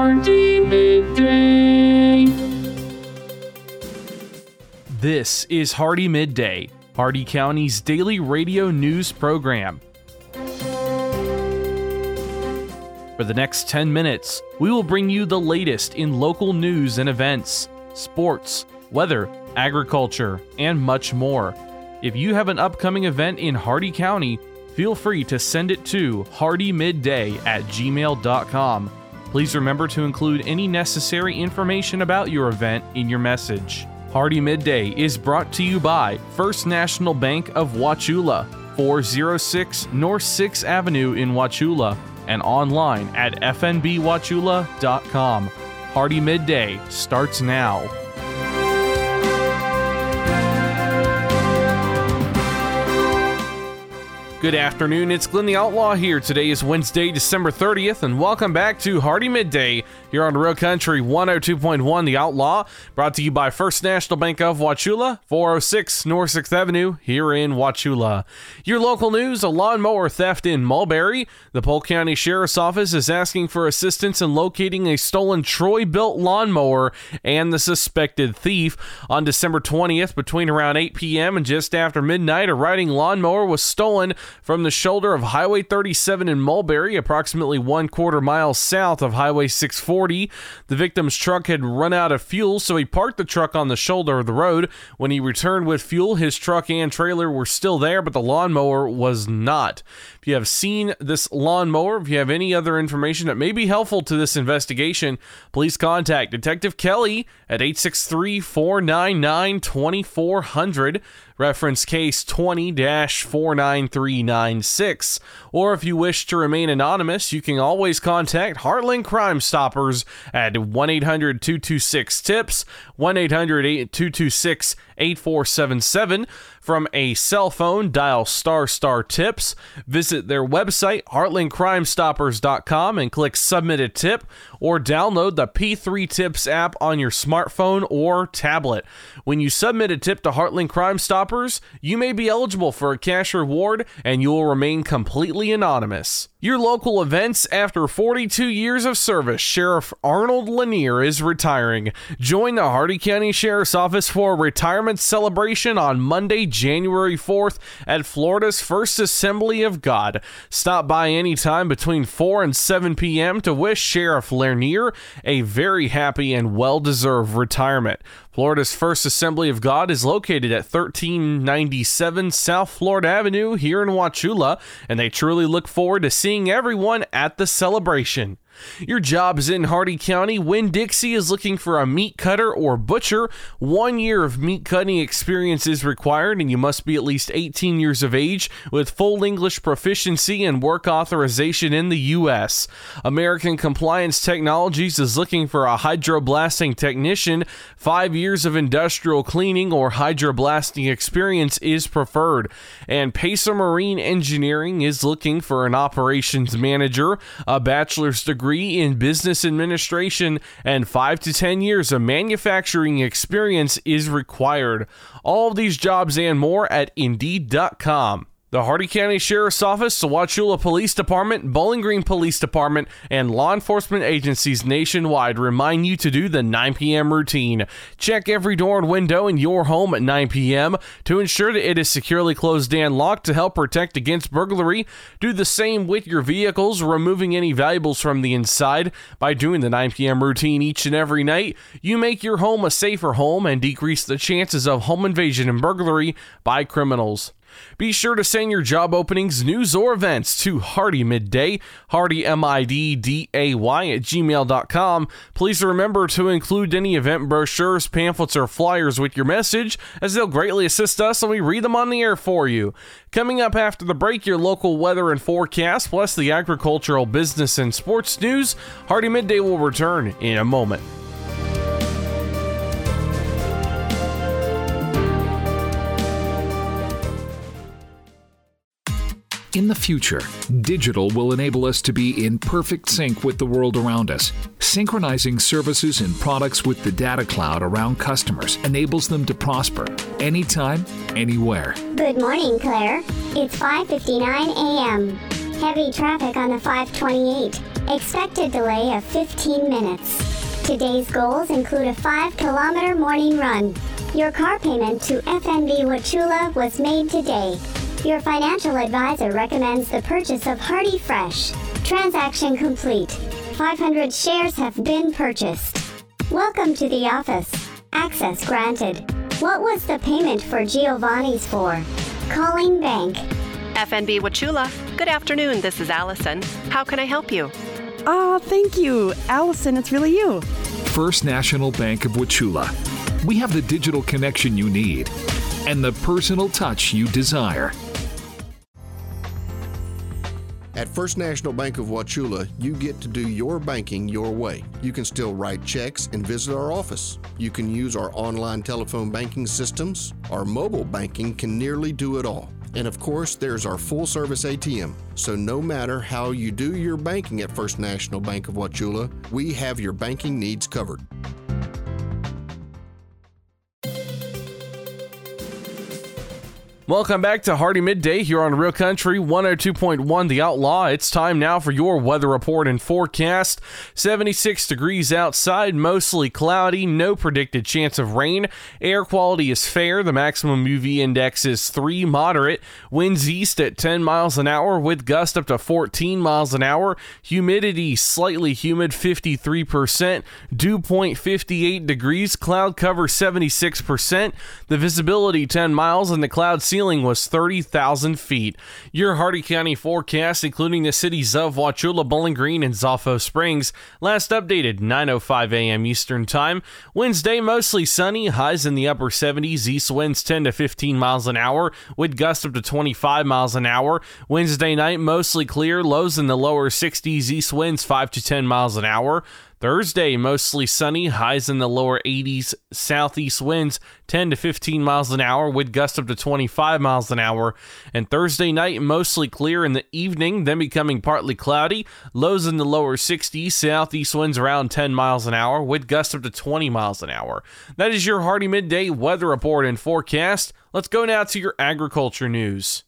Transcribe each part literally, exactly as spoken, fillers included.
Hardy Midday. This is Hardy Midday, Hardy County's daily radio news program. For the next ten minutes, we will bring you the latest in local news and events, sports, weather, agriculture, and much more. If you have an upcoming event in Hardy County, feel free to send it to hardymidday at gmail dot com. Please remember to include any necessary information about your event in your message. Hardy Midday is brought to you by First National Bank of Wauchula, four oh six North sixth Avenue in Wauchula, and online at f n b wauchula dot com. Hardy Midday starts now. Good afternoon, it's Glenn the Outlaw here. Today is Wednesday, December thirtieth, and welcome back to Hardy Midday here on Real Country one oh two point one The Outlaw, brought to you by First National Bank of Wauchula, four oh six North sixth Avenue here in Wauchula. Your local news: a lawnmower theft in Mulberry. The Polk County Sheriff's Office is asking for assistance in locating a stolen Troy-built lawnmower and the suspected thief. On December twentieth, between around eight p.m. and just after midnight, a riding lawnmower was stolen from the shoulder of Highway thirty-seven in Mulberry, approximately one quarter mile south of Highway six forty. The victim's truck had run out of fuel, so he parked the truck on the shoulder of the road. When he returned with fuel, his truck and trailer were still there, but the lawnmower was not. If you have seen this lawnmower, if you have any other information that may be helpful to this investigation, please contact Detective Kelly at eight six three, four nine nine, two four zero zero. Reference case twenty dash four nine three nine six. Or if you wish to remain anonymous, you can always contact Heartland Crime Stoppers at one eight hundred, two two six, T I P S, one eight hundred, two two six, eight four seven seven. From a cell phone, dial star star tips. Visit their website, heartland crime stoppers dot com, and click Submit a Tip, or download the P three Tips app on your smartphone or tablet. When you submit a tip to Heartland Crime Stoppers, you may be eligible for a cash reward, and you will remain completely anonymous. Your local events: after forty-two years of service, Sheriff Arnold Lanier is retiring. Join the Hardy County Sheriff's Office for a retirement celebration on Monday, January fourth at Florida's First Assembly of God. Stop by anytime between four and seven p.m. to wish Sheriff Lanier a very happy and well-deserved retirement. Florida's First Assembly of God is located at thirteen ninety-seven South Florida Avenue here in Wauchula, and they truly look forward to seeing everyone at the celebration. Your job is in Hardy County. Winn-Dixie is looking for a meat cutter or butcher. One year of meat cutting experience is required, and you must be at least eighteen years of age with full English proficiency and work authorization in the U S. American Compliance Technologies is looking for a hydroblasting technician. Five years of industrial cleaning or hydroblasting experience is preferred. And Pacer Marine Engineering is looking for an operations manager, a bachelor's degree in business administration, and five to ten years of manufacturing experience is required. All of these jobs and more at indeed dot com. The Hardy County Sheriff's Office, the Wauchula Police Department, Bowling Green Police Department, and law enforcement agencies nationwide remind you to do the nine p.m. routine. Check every door and window in your home at nine p.m. to ensure that it is securely closed and locked to help protect against burglary. Do the same with your vehicles, removing any valuables from the inside. By doing the nine p.m. routine each and every night, you make your home a safer home and decrease the chances of home invasion and burglary by criminals. Be sure to send your job openings, news, or events to Hardy Midday, Hardy M I D D A Y at gmail dot com. Please remember to include any event brochures, pamphlets, or flyers with your message, as they'll greatly assist us and we read them on the air for you. Coming up after the break, your local weather and forecast, plus the agricultural, business, and sports news. Hardy Midday will return in a moment. In the future, digital will enable us to be in perfect sync with the world around us. Synchronizing services and products with the data cloud around customers enables them to prosper anytime, anywhere. Good morning, Claire. It's five fifty-nine a.m. Heavy traffic on the five twenty-eight. Expected delay of fifteen minutes. Today's goals include a five kilometer morning run. Your car payment to F N B Wauchula was made today. Your financial advisor recommends the purchase of Hardy Fresh. Transaction complete. five hundred shares have been purchased. Welcome to the office. Access granted. What was the payment for Giovanni's for? Calling bank. F N B Wauchula. Good afternoon, this is Allison. How can I help you? Ah, thank you. Allison, it's really you. First National Bank of Wauchula. We have the digital connection you need and the personal touch you desire. At First National Bank of Wauchula, you get to do your banking your way. You can still write checks and visit our office. You can use our online telephone banking systems. Our mobile banking can nearly do it all. And of course, there's our full-service A T M. So no matter how you do your banking at First National Bank of Wauchula, we have your banking needs covered. Welcome back to Hardy Midday here on Real Country one oh two point one The Outlaw. It's time now for your weather report and forecast. seventy-six degrees outside, mostly cloudy, no predicted chance of rain. Air quality is fair. The maximum U V index is three, moderate. Winds east at ten miles an hour with gust up to fourteen miles an hour. Humidity slightly humid, fifty-three percent. Dew point fifty-eight degrees. Cloud cover seventy-six percent. The visibility ten miles and the cloud ceiling was thirty thousand feet. Your Hardy County forecast, including the cities of Wauchula, Bowling Green, and Zolfo Springs, last updated nine oh five a.m. Eastern Time. Wednesday, mostly sunny, highs in the upper seventies, east winds ten to fifteen miles an hour, with gusts up to twenty-five miles an hour. Wednesday night, mostly clear, lows in the lower sixties, east winds five to ten miles an hour. Thursday, mostly sunny, highs in the lower eighties, southeast winds ten to fifteen miles an hour with gusts up to twenty-five miles an hour. And Thursday night, mostly clear in the evening, then becoming partly cloudy, lows in the lower sixties, southeast winds around ten miles an hour with gusts up to twenty miles an hour. That is your Hardy Midday weather report and forecast. Let's go now to your agriculture news.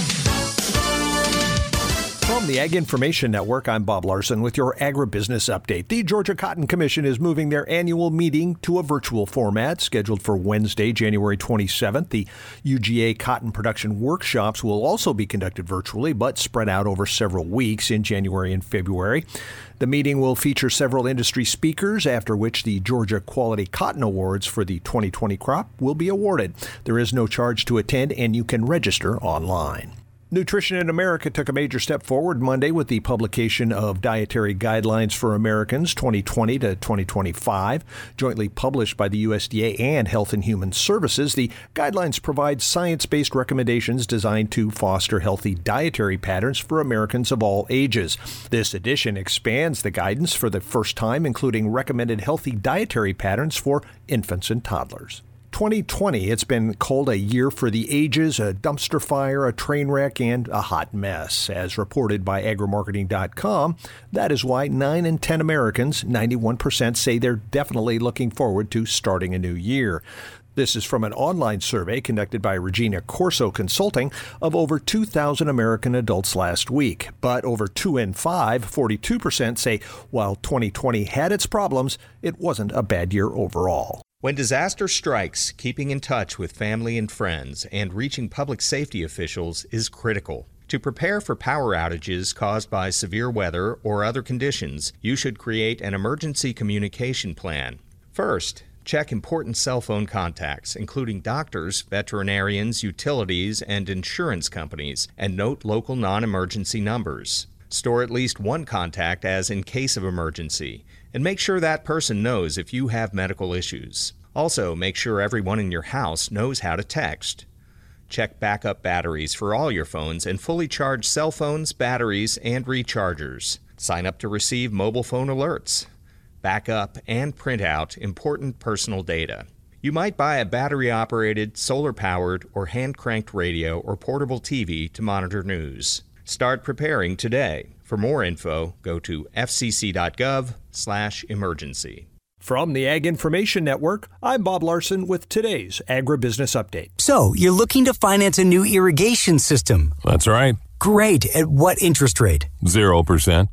From the Ag Information Network, I'm Bob Larson with your agribusiness update. The Georgia Cotton Commission is moving their annual meeting to a virtual format, scheduled for Wednesday, January twenty-seventh. The U G A cotton production workshops will also be conducted virtually, but spread out over several weeks in January and February. The meeting will feature several industry speakers, after which the Georgia Quality Cotton Awards for the twenty twenty crop will be awarded. There is no charge to attend, and you can register online. Nutrition in America took a major step forward Monday with the publication of Dietary Guidelines for Americans twenty twenty to twenty twenty-five. Jointly published by the U S D A and Health and Human Services, the guidelines provide science-based recommendations designed to foster healthy dietary patterns for Americans of all ages. This edition expands the guidance for the first time, including recommended healthy dietary patterns for infants and toddlers. twenty twenty, it's been called a year for the ages, a dumpster fire, a train wreck, and a hot mess. As reported by agrimarketing dot com, that is why nine in ten Americans, ninety-one percent, say they're definitely looking forward to starting a new year. This is from an online survey conducted by Regina Corso Consulting of over two thousand American adults last week. But over two in five, forty-two percent, say while twenty twenty had its problems, it wasn't a bad year overall. When disaster strikes, keeping in touch with family and friends and reaching public safety officials is critical. To prepare for power outages caused by severe weather or other conditions, you should create an emergency communication plan. First, check important cell phone contacts, including doctors, veterinarians, utilities, and insurance companies, and note local non-emergency numbers. Store at least one contact as in case of emergency, and make sure that person knows if you have medical issues. Also, make sure everyone in your house knows how to text. Check backup batteries for all your phones and fully charge cell phones, batteries, and rechargers. Sign up to receive mobile phone alerts. Back up and print out important personal data. You might buy a battery-operated, solar-powered, or hand-cranked radio or portable T V to monitor news. Start preparing today. For more info, go to f c c dot gov slash emergency. From the Ag Information Network, I'm Bob Larson with today's Agribusiness Update. So, you're looking to finance a new irrigation system? That's right. Great. At what interest rate? Zero percent.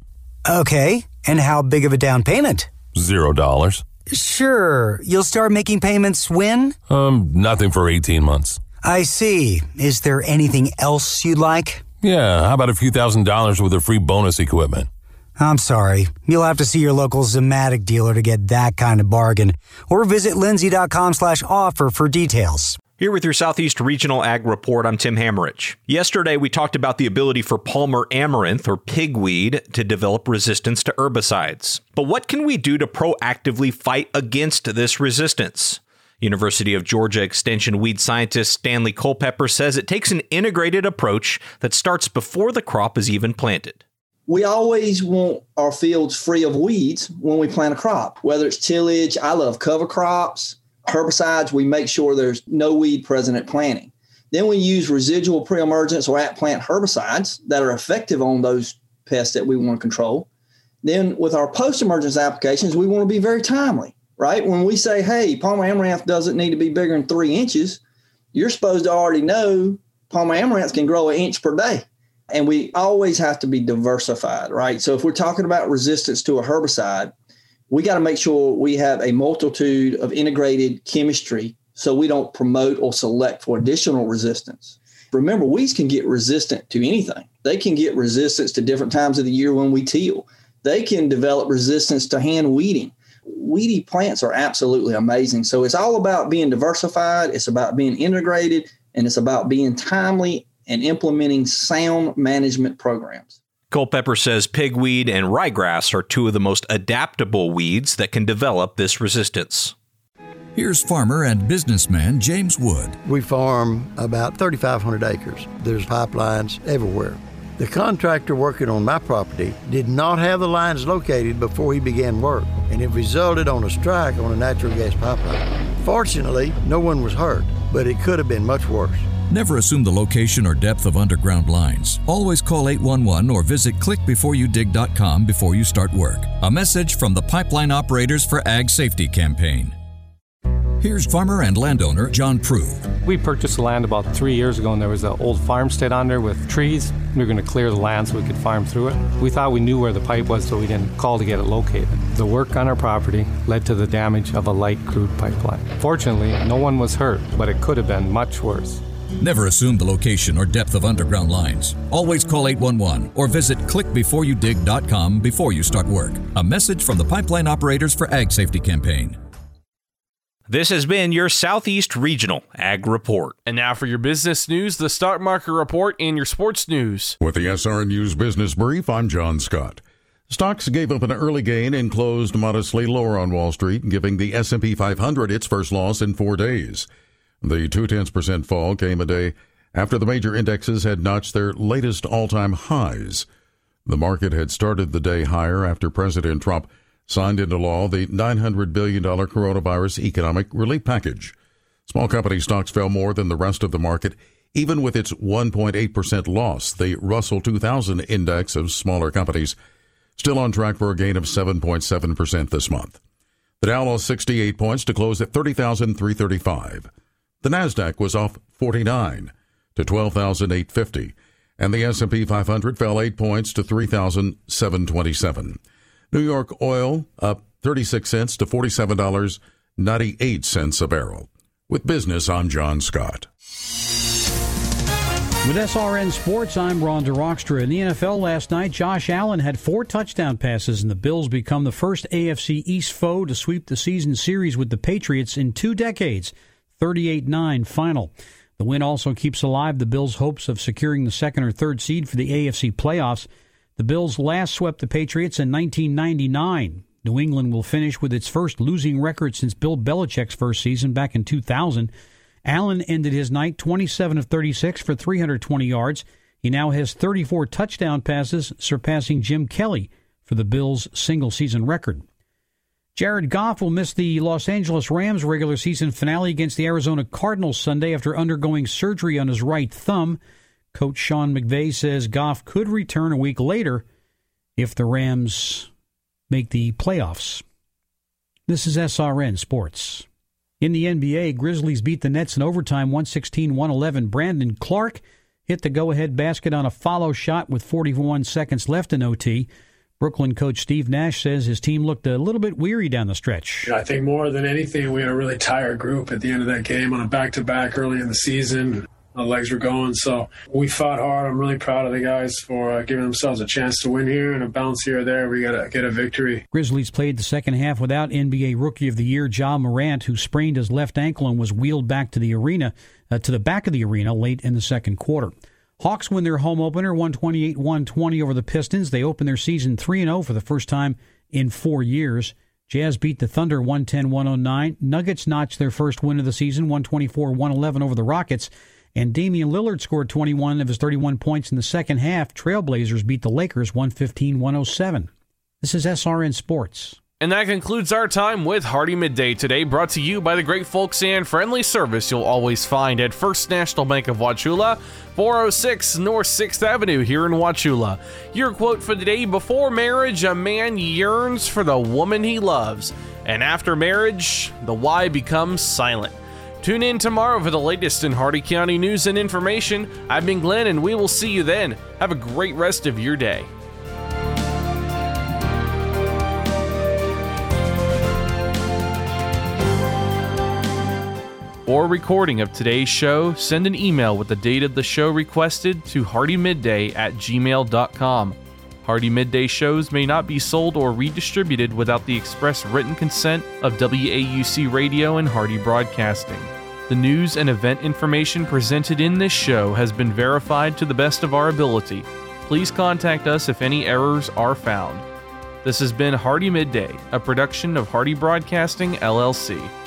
Okay, and how big of a down payment? Zero dollars. Sure, you'll start making payments when? Um, nothing for eighteen months. I see. Is there anything else you'd like? Yeah, how about a few thousand dollars with a free bonus equipment? I'm sorry. You'll have to see your local Zematic dealer to get that kind of bargain. Or visit lindsay.com slash offer for details. Here with your Southeast Regional Ag Report, I'm Tim Hammerich. Yesterday, we talked about the ability for Palmer amaranth, or pigweed, to develop resistance to herbicides. But what can we do to proactively fight against this resistance? University of Georgia Extension weed scientist Stanley Culpepper says it takes an integrated approach that starts before the crop is even planted. We always want our fields free of weeds when we plant a crop, whether it's tillage. I love cover crops. Herbicides, we make sure there's no weed present at planting. Then we use residual pre-emergence or at-plant herbicides that are effective on those pests that we want to control. Then with our post-emergence applications, we want to be very timely, right? When we say, hey, Palmer amaranth doesn't need to be bigger than three inches, you're supposed to already know Palmer amaranth can grow an inch per day. And we always have to be diversified, right? So if we're talking about resistance to a herbicide, we got to make sure we have a multitude of integrated chemistry so we don't promote or select for additional resistance. Remember, weeds can get resistant to anything. They can get resistance to different times of the year when we till. They can develop resistance to hand weeding. Weedy plants are absolutely amazing. So it's all about being diversified. It's about being integrated, and it's about being timely and implementing sound management programs. Culpepper says pigweed and ryegrass are two of the most adaptable weeds that can develop this resistance. Here's farmer and businessman James Wood. We farm about thirty-five hundred acres. There's pipelines everywhere. The contractor working on my property did not have the lines located before he began work, and it resulted on a strike on a natural gas pipeline. Fortunately, no one was hurt, but it could have been much worse. Never assume the location or depth of underground lines. Always call eight one one or visit click before you dig dot com before you start work. A message from the Pipeline Operators for Ag Safety campaign. Here's farmer and landowner John Prue. We purchased the land about three years ago, and there was an old farmstead on there with trees. We were going to clear the land so we could farm through it. We thought we knew where the pipe was, so we didn't call to get it located. The work on our property led to the damage of a light crude pipeline. Fortunately, no one was hurt, but it could have been much worse. Never assume the location or depth of underground lines. Always call eight one one or visit click before you dig dot com before you start work. A message from the Pipeline Operators for Ag Safety campaign. This has been your Southeast Regional Ag Report. And now for your business news, the stock market report, and your sports news. With the S R N News Business Brief, I'm John Scott. Stocks gave up an early gain and closed modestly lower on Wall Street, giving the S and P five hundred its first loss in four days. The two-tenths percent fall came a day after the major indexes had notched their latest all-time highs. The market had started the day higher after President Trump signed into law the nine hundred billion dollars coronavirus economic relief package. Small company stocks fell more than the rest of the market, even with its one point eight percent loss. The Russell two thousand index of smaller companies still on track for a gain of seven point seven percent this month. The Dow lost sixty-eight points to close at thirty thousand three hundred thirty-five. The Nasdaq was off forty-nine to twelve thousand eight hundred fifty, and the S and P five hundred fell eight points to three thousand seven hundred twenty-seven. New York oil up thirty-six cents to forty-seven dollars and ninety-eight cents a barrel. With business, I'm John Scott. With S R N Sports, I'm Ron DeRockstra. In the N F L last night, Josh Allen had four touchdown passes, and the Bills become the first A F C East foe to sweep the season series with the Patriots in two decades. thirty-eight nine final. The win also keeps alive the Bills' hopes of securing the second or third seed for the A F C playoffs. The Bills last swept the Patriots in nineteen ninety-nine. New England will finish with its first losing record since Bill Belichick's first season back in two thousand. Allen ended his night twenty-seven of thirty-six for three hundred twenty yards. He now has thirty-four touchdown passes, surpassing Jim Kelly for the Bills' single-season record. Jared Goff will miss the Los Angeles Rams regular season finale against the Arizona Cardinals Sunday after undergoing surgery on his right thumb. Coach Sean McVay says Goff could return a week later if the Rams make the playoffs. This is S R N Sports. In the N B A, Grizzlies beat the Nets in overtime one sixteen to one eleven. Brandon Clark hit the go-ahead basket on a follow shot with forty-one seconds left in O T. Brooklyn coach Steve Nash says his team looked a little bit weary down the stretch. I think more than anything, we had a really tired group at the end of that game on a back-to-back early in the season. Our legs were going, so we fought hard. I'm really proud of the guys for uh, giving themselves a chance to win here, and a bounce here or there, we got to get a victory. Grizzlies played the second half without N B A Rookie of the Year Ja Morant, who sprained his left ankle and was wheeled back to the arena, uh, to the back of the arena late in the second quarter. Hawks win their home opener one twenty-eight one twenty over the Pistons. They open their season three and oh for the first time in four years. Jazz beat the Thunder one ten one oh nine. Nuggets notched their first win of the season, one twenty-four one eleven over the Rockets. And Damian Lillard scored twenty-one of his thirty-one points in the second half. Trailblazers beat the Lakers one fifteen one oh seven. This is S R N Sports. And that concludes our time with Hardee Midday today, brought to you by the great folks and friendly service you'll always find at First National Bank of Wauchula, four oh six North sixth Avenue here in Wauchula. Your quote for the day: before marriage, a man yearns for the woman he loves, and after marriage, the why becomes silent. Tune in tomorrow for the latest in Hardee County news and information. I've been Glenn, and we will see you then. Have a great rest of your day. For a recording of today's show, send an email with the date of the show requested to hardymidday at gmail dot com. Hardee Midday shows may not be sold or redistributed without the express written consent of W A U C Radio and Hardee Broadcasting. The news and event information presented in this show has been verified to the best of our ability. Please contact us if any errors are found. This has been Hardee Midday, a production of Hardee Broadcasting, L L C.